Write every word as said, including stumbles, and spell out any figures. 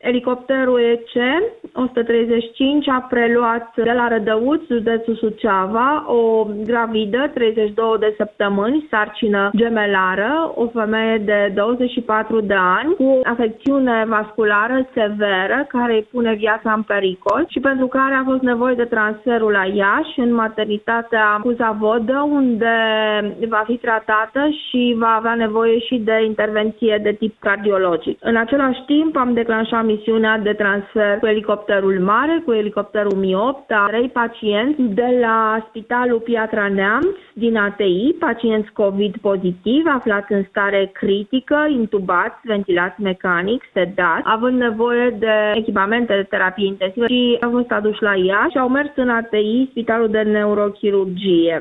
Elicopterul E C o sută treizeci și cinci a preluat de la Rădăuț, județul Suceava, o gravidă, treizeci și două de săptămâni, sarcină gemelară, o femeie de douăzeci și patru de ani, cu afecțiune vasculară severă, care îi pune viața în pericol și pentru care a fost nevoie de transferul la Iași, în maternitatea Cuzavodă, unde va fi tratată și va avea nevoie și de intervenție de tip cardiologic. În același timp am declanșat misiunea de transfer cu elicopterul mare, cu elicopterul Mi opt, a trei pacienți de la Spitalul Piatra Neamț din A T I, pacienți COVID pozitiv, aflați în stare critică, intubați, ventilați mecanic, sedați, având nevoie de echipamente de terapie intensivă și au fost aduși la Iași și au mers în A T I, Spitalul de Neurochirurgie.